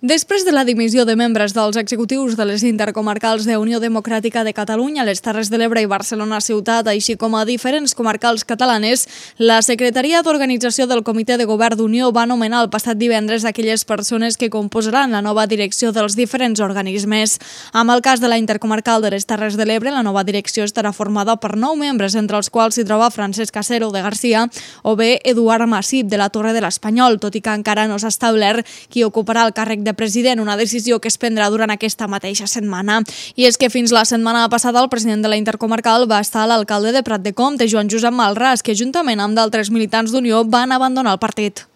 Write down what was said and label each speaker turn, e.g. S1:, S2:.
S1: Després de la dimissió de membres dels executius de les intercomarcals de Unió Democràtica de Catalunya, les Terres de l'Ebre i Barcelona Ciutat, així com a diferents comarcals catalanes, la Secretaria d'Organització del Comitè de Govern d'Unió va anomenar el passat divendres aquelles persones que composaran la nova direcció dels diferents organismes. Amb el cas de la intercomarcal de les Terres de l'Ebre, la nova direcció estarà formada per 9 membres, entre els quals s'hi troba Francesc Casero de Garcia o bé Eduard Massip de la Torre de l'Espanyol, tot i que encara no s'ha establert qui ocuparà el càrrec de president, una decisió que es prendrà durant aquesta mateixa setmana. I és que fins la setmana passada el president de la intercomarcal va estar l'alcalde de Prat de Comte, Joan Josep Malràs, que juntament amb d'altres militants d'Unió van abandonar el partit.